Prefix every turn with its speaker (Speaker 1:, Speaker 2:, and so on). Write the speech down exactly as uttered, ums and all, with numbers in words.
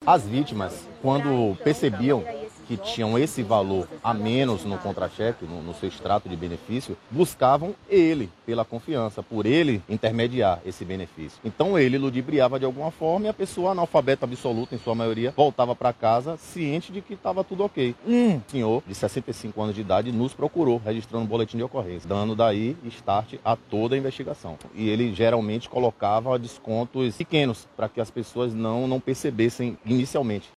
Speaker 1: As vítimas, quando percebiam que tinham esse valor a menos no contra-cheque, no, no seu extrato de benefício, buscavam ele, pela confiança, por ele intermediar esse benefício. Então ele ludibriava de alguma forma e a pessoa analfabeta absoluta, em sua maioria, voltava para casa ciente de que estava tudo ok. Um senhor de sessenta e cinco anos de idade nos procurou, registrando um boletim de ocorrência, dando daí start a toda a investigação. E ele geralmente colocava descontos pequenos para que as pessoas não, não percebessem inicialmente